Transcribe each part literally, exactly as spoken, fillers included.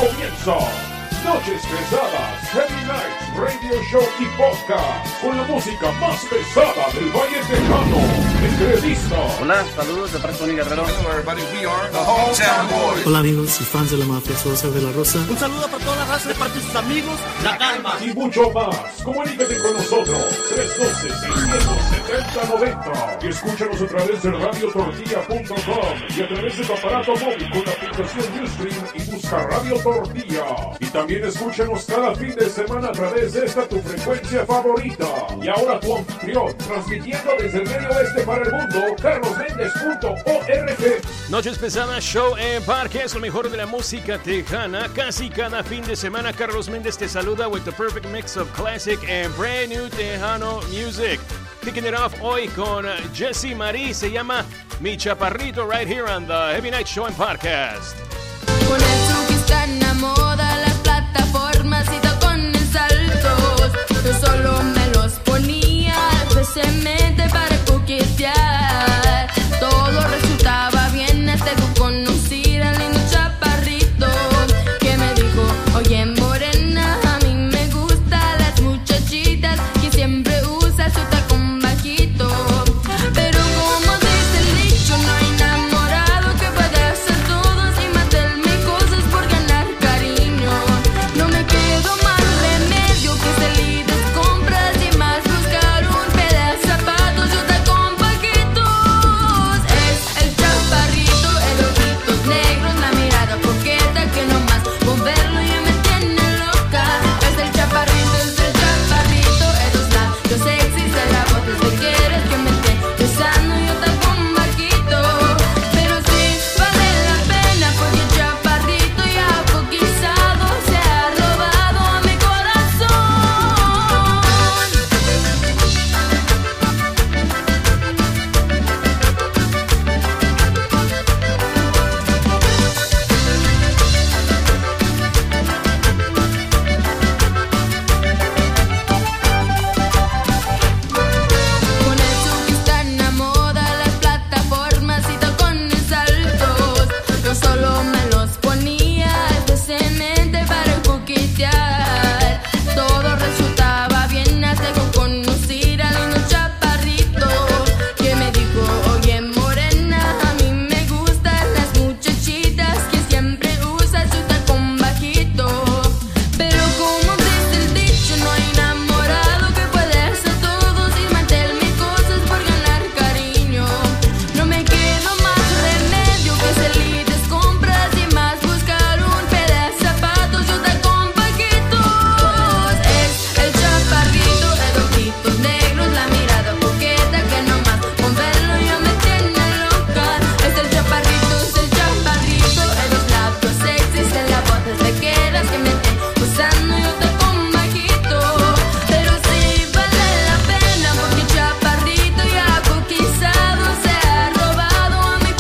comienza Noches Pesadas, Heavy Nights, Radio Show y Podcast, con la música más pesada del Valle Tejano. Entrevistas. Hola, saludos de parte de Tony Guerrero. Hello everybody, we are the Hometown Boys. Hola amigos y fans de la mafia, soy José de la Rosa. Un saludo para toda la raza de parte de sus amigos, La Calma. Y mucho más. Comunícate con nosotros, tres uno dos, seis siete cero, nueve cero. Y escúchanos a través de radio tortilla punto com y a través de tu aparato móvil con la aplicación Ustream y busca Radio Tortilla. Y también escúchanos cada fin de semana a través de esta tu frecuencia favorita. Y ahora tu anfitrión, transmitiendo desde el medio oeste para el mundo, carlos méndez punto org. Noches Pesadas Show en Parque es lo mejor de la música tejana. Casi cada fin de semana Carlos Méndez te saluda with the perfect mix of classic and brand new Tejano music. Kicking it off hoy con Jesse Marie, se llama Mi Chaparrito, right here on the Heavy Night Show en Podcast. Con eso que está en la moda, las plataformas y tacones altos, yo solo me los ponía especialmente para coquetear. Todo resultaba bien hasta que conocí al lindo chaparrito que me dijo: oye morena, a mí me gustan las muchachitas que siempre usan su tacón bajito. Pero como dice el dicho, no hay enamorado que pueda hacer todo sin meterme cosas por ganar cariño. No me quedo más remedio que salir de compras y más buscar un pedazo de zapatos y un tacón bajitos. Es el chaparrito, el ojitos negros, la mirada coqueta que nomás con verlo ya me tiene loca. Es el chaparrito, es el chaparrito, esos labios sexys, de la voz desde quieres que me esté besando y un tacón bajito. Pero sí vale la pena porque el chaparrito ya conquistado se ha robado a mi corazón. Con eso que está en la moda, las plataformas y tacones altos, yo solo me los ponía especialmente para coquetear. Todo resultaba bien hasta que conocí al lindo chaparrito que me dijo: oye morena, a mí me gustan las muchachitas que siempre usan su tacón bajito. Pero como dice el dicho, no hay enamorado que pueda hacer todo sin mantenerme cosas por ganar cariño. No me quedo más remedio que salir de compras y más buscar un pedazo de zapatos y un tacón bajitos. Es el chaparrito, el ojitos negros, la mirada coqueta que nomás con verlo ya me tiene loca. Es el chaparrito, es el chaparrito, en los labios sexys, en la voz desde quieras que me estén usando y un tacón bajito. Pero sí vale la pena porque el chaparrito ya conquistado se ha robado a mi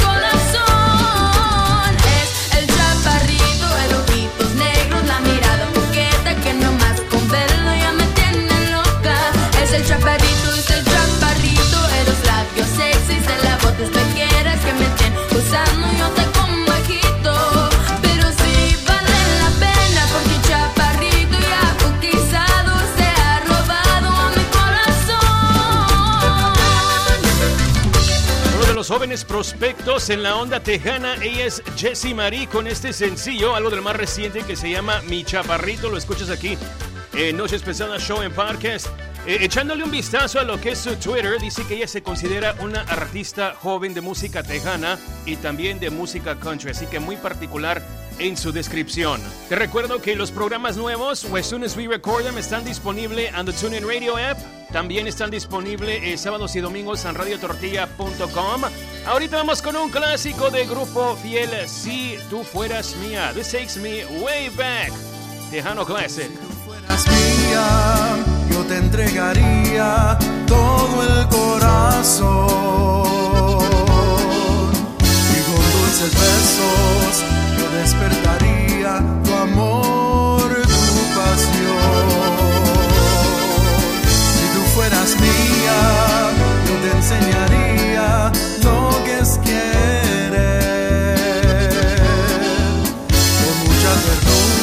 corazón. Es el chaparrito, el ojitos negros, la mirada coqueta que nomás con verlo ya me tiene loca. Es el chaparrito, es el chaparrito, en los labios sexys, en la voz desde quieras que me estén usando y un tacón bajito. Pero sí vale la pena porque el chaparrito ya conquistado se ha robado a mi corazón. Uno de los jóvenes prospectos en la onda tejana, ella es Jesse Marie con este sencillo, algo de lo más reciente que se llama Mi Chaparrito. Lo escuchas aquí en Noches Pesadas Show en Podcast. Eh, echándole un vistazo a lo que es su Twitter, dice que ella se considera una artista joven de música tejana y también de música country, así que muy particular en su descripción. Te recuerdo que los programas nuevos, as soon as we record them, están disponibles en the TuneIn Radio app. También están disponibles eh, sábados y domingos en radio tortilla punto com. Ahorita vamos con un clásico de Grupo Fiel, Si Tú Fueras Mía. This takes me way back. Tejano Classic. Fueras mía, yo te entregaría todo el corazón y con dulces besos yo despertaría tu amor, tu pasión. Si tú fueras mía, yo te enseñaría lo que es querer con mucha ternura.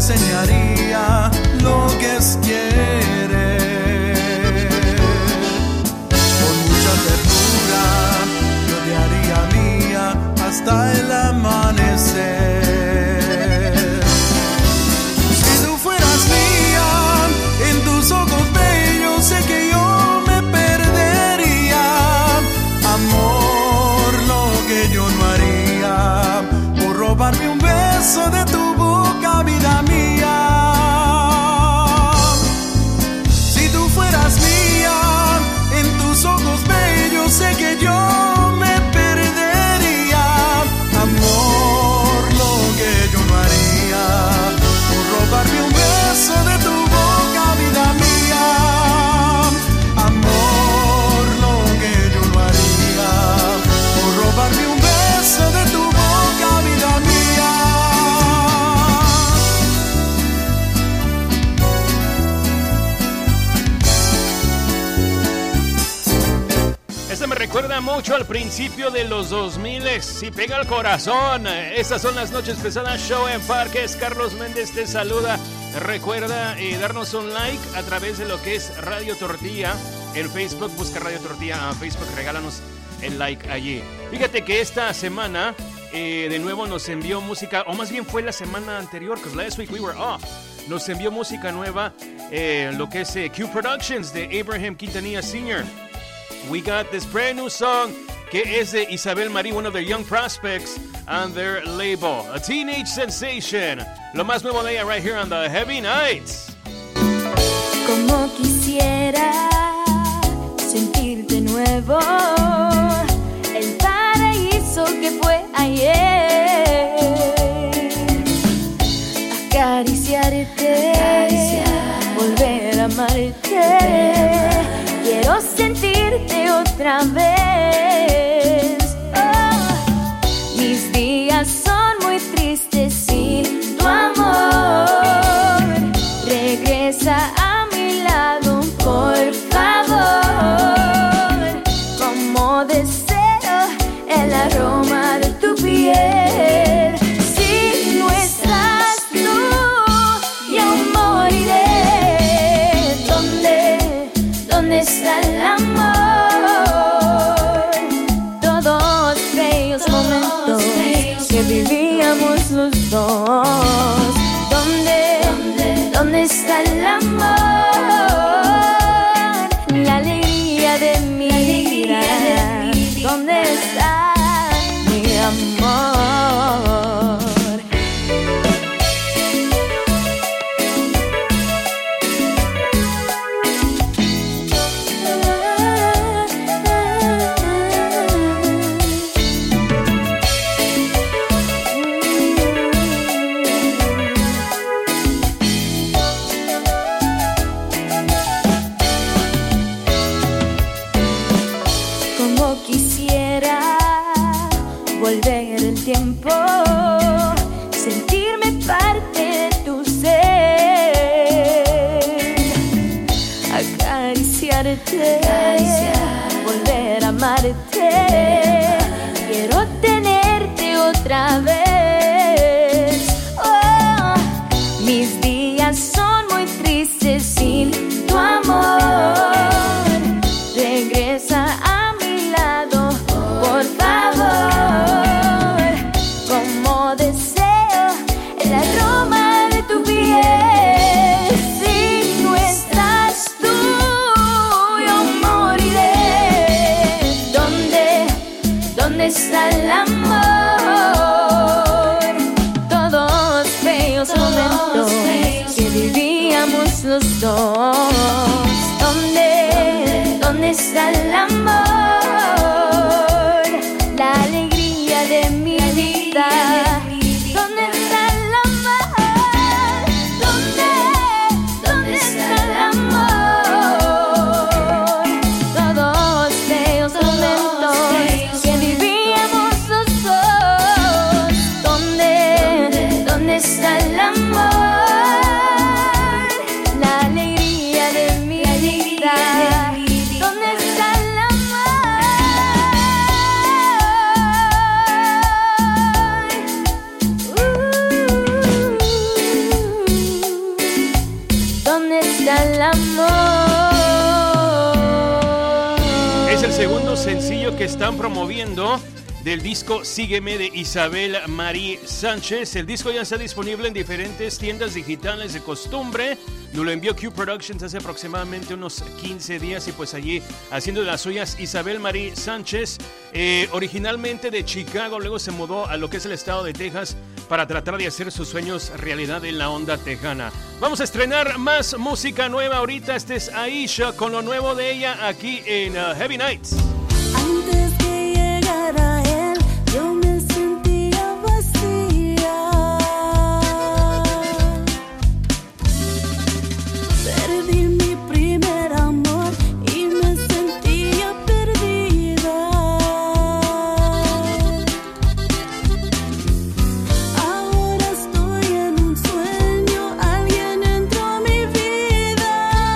enseñaría lo que es querer. Con mucha ternura yo te haría mía hasta el amanecer. Si tú fueras mía, en tus ojos bellos sé que yo me perdería. Amor, lo que yo no haría por robarme un beso de tu boca, vida mía. Si tú fueras mía, en tus ojos bellos sé que yo me perdería. Amor, lo que yo no haría por robarme un beso de tu boca, vida mía. Amor, lo que yo no haría por robarme un beso de tu boca, vida mía. Esta me recuerda mucho al principio de los dos mil, si pega el corazón. Estas son las noches pesadas, show en Parques. Carlos Méndez te saluda. Recuerda eh, darnos un like a través de lo que es Radio Tortilla. En Facebook, busca Radio Tortilla a Facebook, regálanos el like allí. Fíjate que esta semana eh, de nuevo nos envió música, o más bien fue la semana anterior, because last week we were off. Nos envió música nueva, eh, lo que es eh, Q Productions de Abraham Quintanilla senior We got this brand new song que es de Isabel Marí, one of their young prospects on their label, a teenage sensation. Lo más nuevo de ella right here on the Heavy Nights. Como quisiera sentirte nuevo, el paraíso que fue ayer, acariciarte, Acariciar. volver a amarte. Quiero sentirte otra vez. Oh, mis días son muy tristes sin tu amor. Regresa a mi lado, por favor. Como deseo el aroma de tu piel. Si no estás tú, yo moriré. ¿Dónde, dónde está el amor? Todos bellos momentos que vivíamos los dos. ¿Dónde, dónde, dónde está el amor? La alegría de mi vida. ¿Dónde está mi amor? Como quisiera volver el tiempo, sentirme parte de tu ser, acariciarte, Acariciar. volver a amarte. Quiero tenerte otra vez. Oh, mis días son muy tristes sin tu amor. Regresa a mi lado, por favor. Como deseo el aroma de tu piel. Si no estás tú, yo moriré. ¿Dónde, dónde está el amor? Todos bellos momentos que vivíamos los dos. ¿Dónde, dónde está el amor? La alegría de mi vida. ¿Dónde está el amor? ¿Dónde, dónde está el amor? Todos bellos momentos que vivíamos los segundo sencillo que están promoviendo del disco Sígueme de Isabel Marí Sánchez. El disco ya está disponible en diferentes tiendas digitales de costumbre. Nos lo envió Q Productions hace aproximadamente unos quince días y pues allí haciendo de las suyas Isabel Marí Sánchez, eh, originalmente de Chicago, luego se mudó a lo que es el estado de Texas para tratar de hacer sus sueños realidad en la onda tejana. Vamos a estrenar más música nueva ahorita. Este es Aisha con lo nuevo de ella aquí en uh, Heavy Nights. Antes que llegara él, yo me sentía vacía. Perdí mi primer amor y me sentía perdida. Ahora estoy en un sueño, alguien entró a mi vida.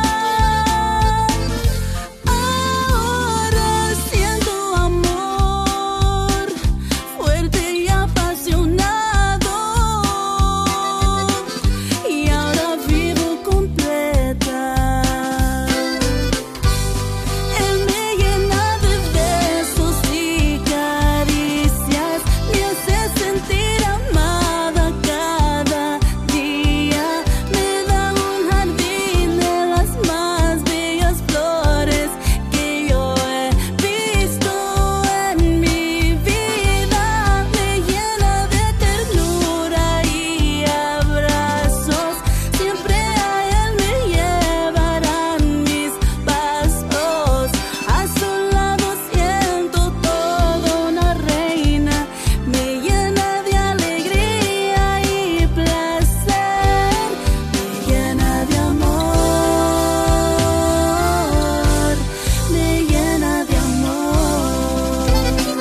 Ahora siento amor fuerte y apasionado, y ahora vivo completa. Él me llena de besos y caricias, me hace sentir amada cada día. Me da un jardín de las más bellas flores que yo he visto en mi vida. Me llena de ternura y abrazos, siempre a él me llevarán mis pasos. A su lado siento toda una reina, me llena de alegría y placer, me llena de amor, me llena de amor.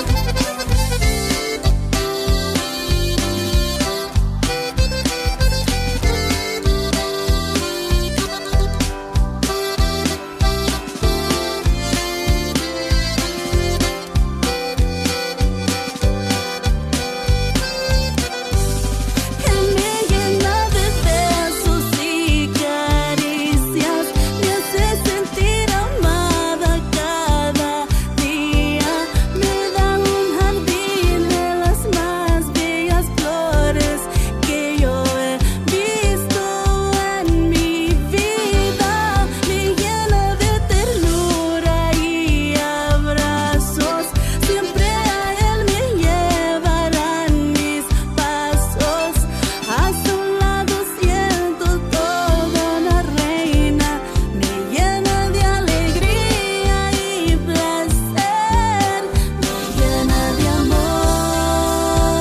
Él me llena de besos y caricias, me hace sentir amada cada día. Me da un jardín de las más bellas flores que yo he visto en mi vida. Me llena de ternura y abrazos, siempre a él me llevarán mis pasos. A su lado siento toda una reina, me llena de alegría y placer, me llena de amor,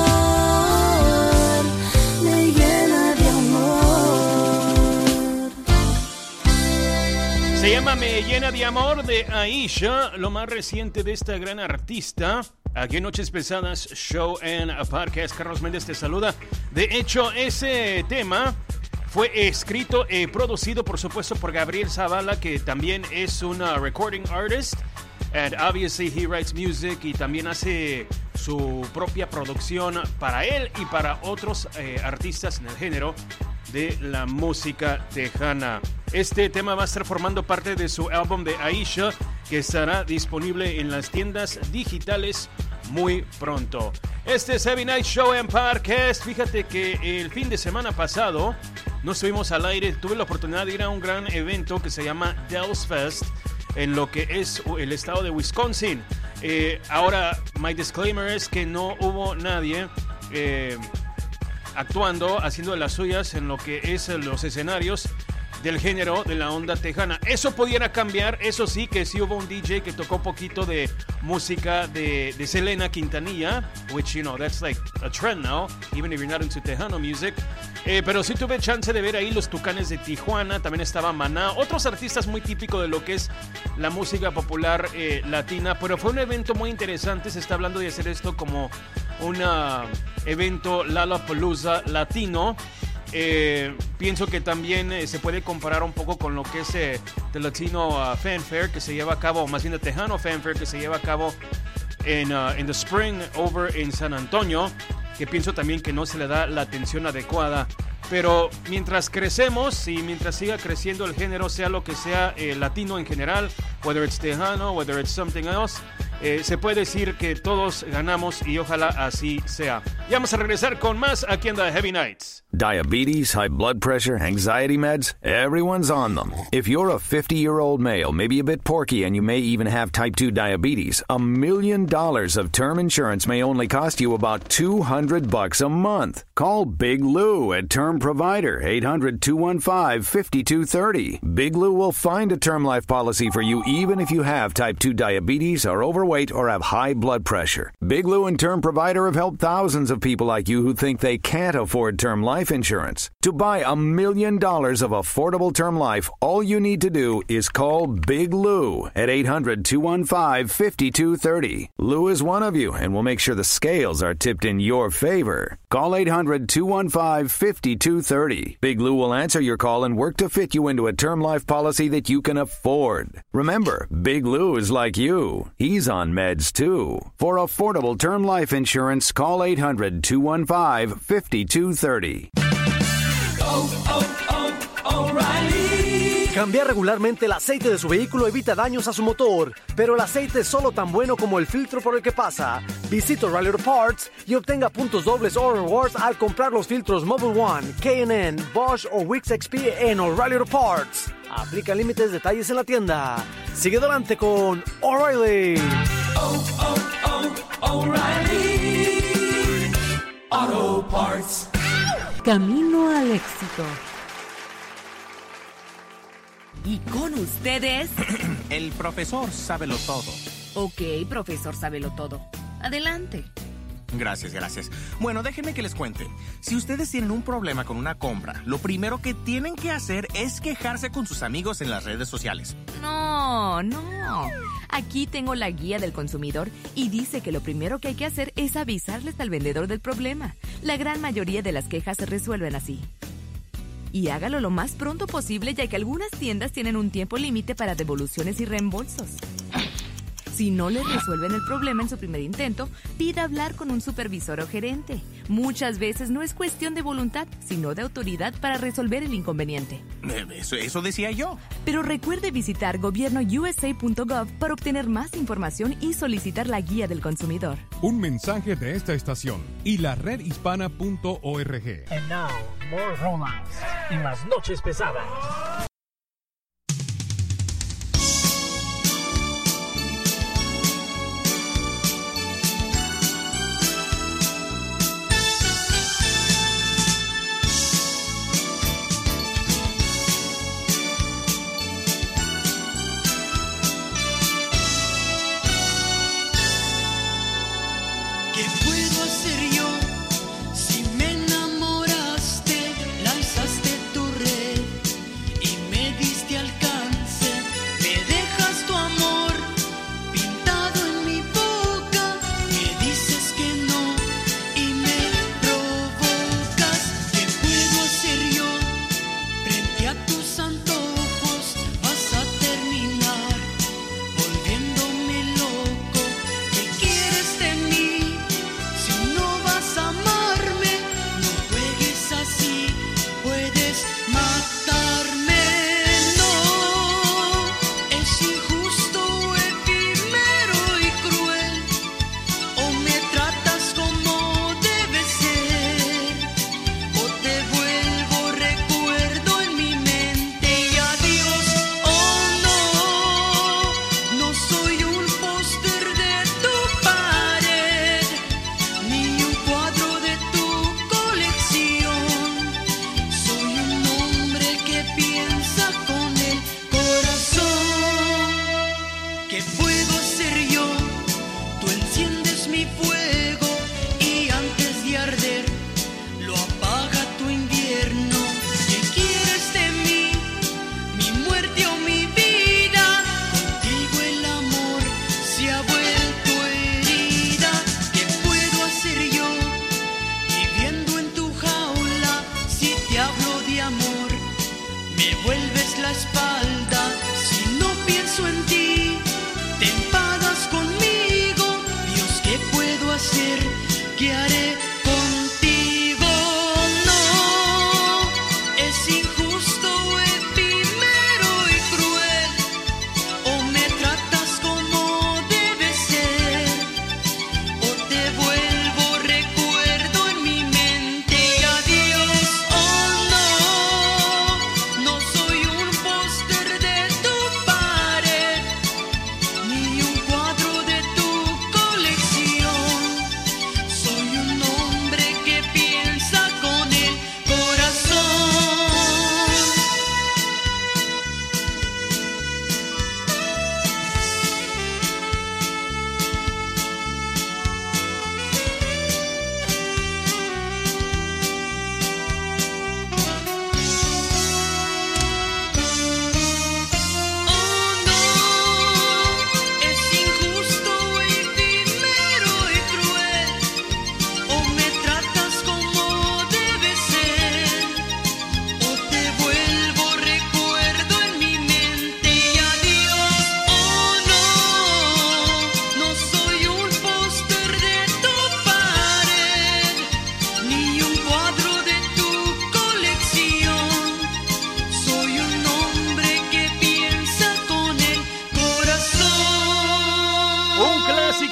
me llena de amor. Se llama Me Llena de Amor de Aisha, lo más reciente de esta gran artista. Aquí en Noches Pesadas, Show and a Podcast. Carlos Méndez te saluda. De hecho, ese tema fue escrito y producido, por supuesto, por Gabriel Zavala, que también es un uh, recording artist. And obviously he writes music y también hace su propia producción para él y para otros eh, artistas en el género de la música tejana. Este tema va a estar formando parte de su álbum de Aisha, que estará disponible en las tiendas digitales muy pronto. Este es Heavy Night Show and Podcast. Fíjate que el fin de semana pasado no estuvimos al aire. Tuve la oportunidad de ir a un gran evento que se llama Dells Fest en lo que es el estado de Wisconsin. Eh, ahora, my disclaimer es que no hubo nadie eh, actuando, haciendo de las suyas en lo que es los escenarios del género de la onda tejana. Eso pudiera cambiar, eso sí, que sí hubo un D J que tocó poquito de música de, de Selena Quintanilla, which, you know, that's like a trend now, even if you're not into Tejano music. Eh, pero sí tuve chance de ver ahí los Tucanes de Tijuana, también estaba Maná, otros artistas muy típicos de lo que es la música popular eh, latina, pero fue un evento muy interesante. Se está hablando de hacer esto como un evento Lollapalooza latino. Eh, pienso que también eh, se puede comparar un poco con lo que es eh, The Latino uh, Fanfare que se lleva a cabo, más bien The Tejano Fanfare que se lleva a cabo en uh, in the spring over en San Antonio, que pienso también que no se le da la atención adecuada. Pero mientras crecemos y mientras siga creciendo el género, sea lo que sea eh, latino en general, whether it's Tejano, whether it's something else, eh, se puede decir que todos ganamos y ojalá así sea. Ya vamos a regresar con más aquí en The Heavy Nights. Diabetes, high blood pressure, anxiety meds, everyone's on them. If you're a fifty-year-old male, maybe a bit porky, and you may even have type two diabetes, a million dollars of term insurance may only cost you about two hundred bucks a month. Call Big Lou at Term Provider, eight hundred, two one five, five two three zero. Big Lou will find a term life policy for you even if you have type two diabetes, are overweight, or have high blood pressure. Big Lou and Term Provider have helped thousands of people like you who think they can't afford term life insurance. To buy a million dollars of affordable term life, all you need to do is call Big Lou at eight hundred, two one five, five two three zero. Lou is one of you and will make sure the scales are tipped in your favor. Call eight hundred, two one five, five two three zero. Big Lou will answer your call and work to fit you into a term life policy that you can afford. Remember, Big Lou is like you. He's on meds too. For affordable term life insurance, call eight hundred, two one five, five two three zero. Oh, oh, oh, O'Reilly. Cambiar regularmente el aceite de su vehículo evita daños a su motor, pero el aceite es solo tan bueno como el filtro por el que pasa. Visite O'Reilly Auto Parts y obtenga puntos dobles o rewards al comprar los filtros Mobil One, K and N, Bosch o Wix X P en O'Reilly Auto Parts. Aplica límites, detalles en la tienda. Sigue adelante con O'Reilly. Oh, oh, oh, O'Reilly Auto Parts. Camino al éxito. Y con ustedes... El profesor Sábelo Todo. Ok, profesor Sábelo Todo. Adelante. Gracias, gracias. Bueno, déjenme que les cuente. Si ustedes tienen un problema con una compra, lo primero que tienen que hacer es quejarse con sus amigos en las redes sociales. No, no. Aquí tengo la guía del consumidor y dice que lo primero que hay que hacer es avisarles al vendedor del problema. La gran mayoría de las quejas se resuelven así. Y hágalo lo más pronto posible, ya que algunas tiendas tienen un tiempo límite para devoluciones y reembolsos. Si no le resuelven el problema en su primer intento, pida hablar con un supervisor o gerente. Muchas veces no es cuestión de voluntad, sino de autoridad para resolver el inconveniente. Eso, eso decía yo. Pero recuerde visitar gobierno u s a punto gov para obtener más información y solicitar la guía del consumidor. Un mensaje de esta estación y la red hispana punto org. And now, more romance y más noches pesadas. Si me enamoraste, lanzaste tu red y me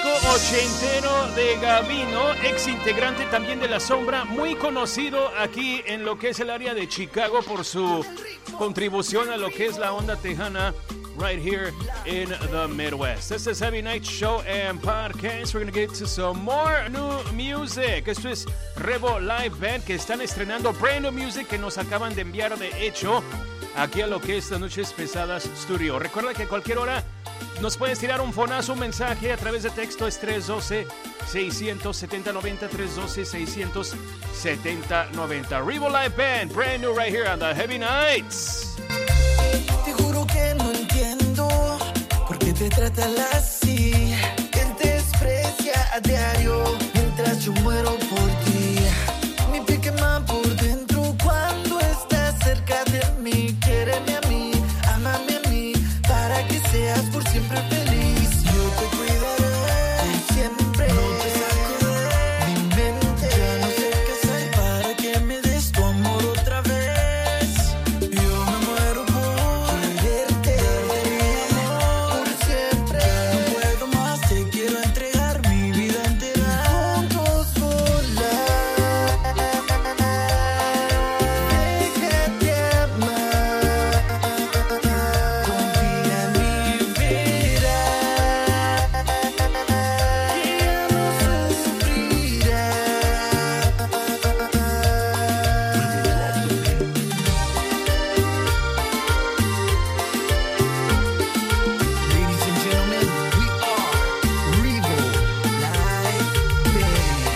chico ochentero de Gavino, ex integrante también de La Sombra, muy conocido aquí en lo que es el área de Chicago por su contribución a lo que es la onda tejana right here in the Midwest. This is Heavy Night Show and Podcast. We're going to get to some more new music. Esto es Revo Live Band, que están estrenando brand new music que nos acaban de enviar de hecho aquí a lo que es las Noches Pesadas Studio. Recuerda que a cualquier hora nos puedes tirar un fonazo, un mensaje a través de texto. Es tres uno dos, seis siete cero, nueve cero, tres uno dos, seis siete cero, nueve cero. Revo Live Band, brand new right here on the Heavy Nights. Te juro que no entiendo por qué te tratan así. Él te desprecia a diario mientras yo muero por ti. Mi piel quema por dentro cuando estás cerca de mí. Quiéreme a mí, ámame a mí, para que seas por siempre feliz. Yo te cuidaré siempre. No te saco de mi mente. Ya no sé qué hacer para que me des tu amor otra vez. Yo me muero por quererte, darte mi amor por siempre. No puedo más, te quiero entregar mi vida entera. Juntos volar. Déjate amar. Confía en mí, verás que ya no sufrirás. Ladies and gentlemen, we are Revo Live Band.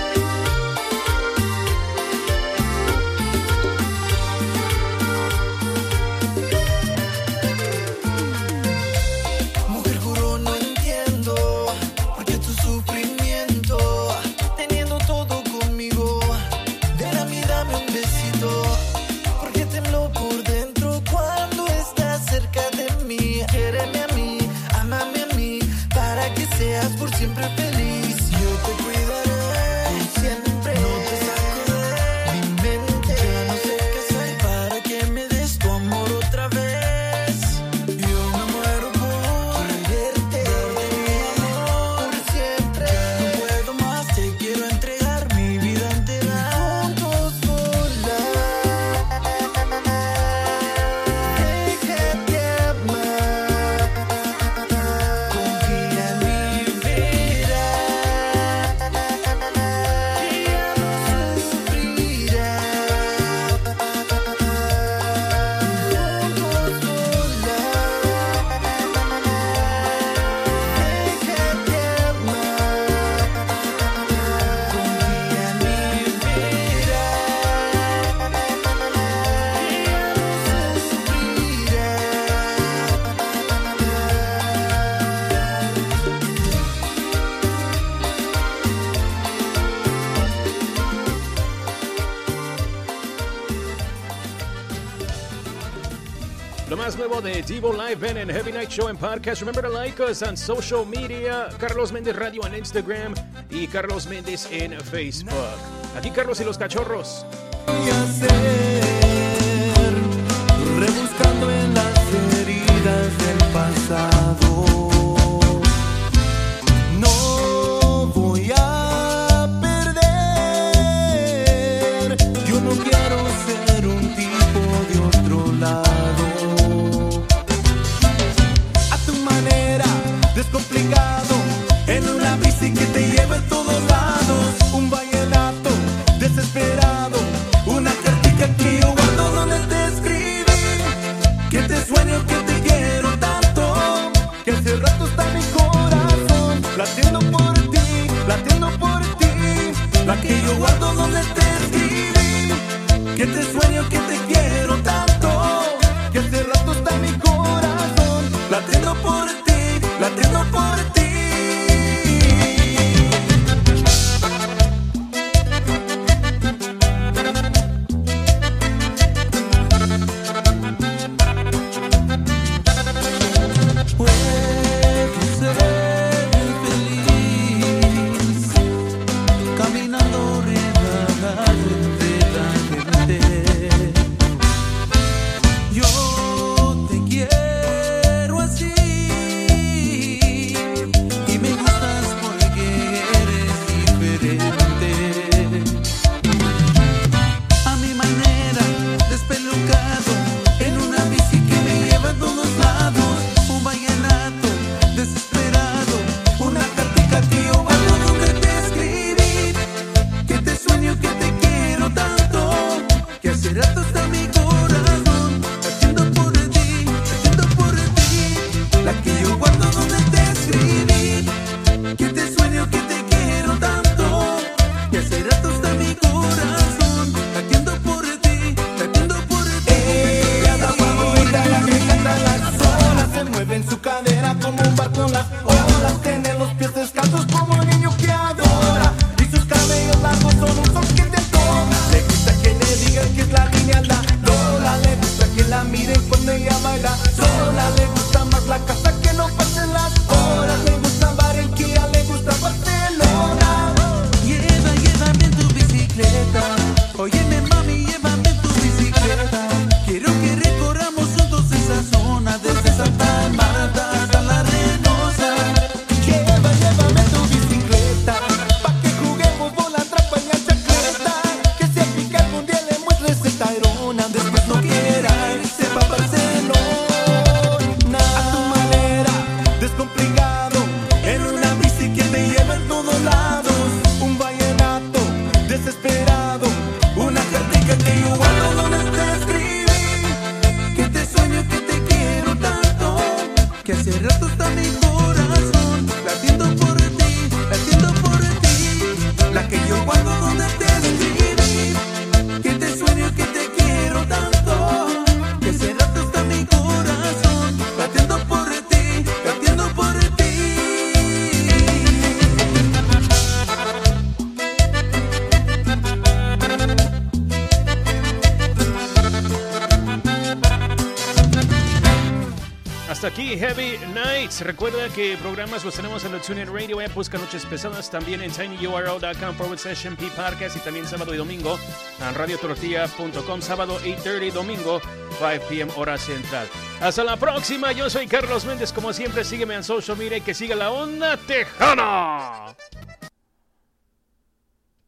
Mujer, juro no entiendo por qué tu sufrimiento, teniendo todo conmigo. Ven a mí, dame un besito, porque tembló por dentro cuando estás cerca de mí. Quiéreme a mí, ámame a mí, para que seas por siempre feliz. Yo te cuidaré siempre. No te saco de mi mente. Ya no sé qué hacer para que me des tu amor otra vez. Yo me muero por quererte, darte mi amor por siempre. No puedo más, te quiero entregar mi vida entera. Juntos volar. Déjate amar. Confía en mí, verás que ya no sufrirás. Juntos volar. Déjate amar. Confía en mí, verás que ya no sufrirás. Lo más nuevo de Devo Live Band and Heavy Night Show and Podcast. Remember to like us on social media. Carlos Méndez Radio en Instagram y Carlos Méndez en Facebook. Aquí Carlos y los Cachorros. Voy a hacer, rebuscando en las heridas del pasado. No voy a perder. Yo no quiero ser un tipo de otro lado. A tu manera, descomplicado, en una bici que te lleva a todos lados. Un vallenato desesperado, una cartica que yo guardo donde te escribí, que te sueño, que te quiero tanto, que hace rato está mi corazón latiendo por ti, latiendo por ti, la que yo guardo donde te escribí, que te sueño, que te quiero tanto, que hace rato está mi corazón latiendo por ti, latiendo por ti. Puedo ser feliz caminando rienda entre la gente. hasta aquí Heavy Nights. Recuerda que programas los tenemos en la TuneIn Radio App, busca Noches Pesadas, también en tinyurl.com forward slash MP Podcast y también sábado y domingo en radio tortilla punto com, sábado eight thirty, domingo five p.m. hora central. Hasta la próxima, yo soy Carlos Méndez, como siempre sígueme en social media y que siga la onda tejana.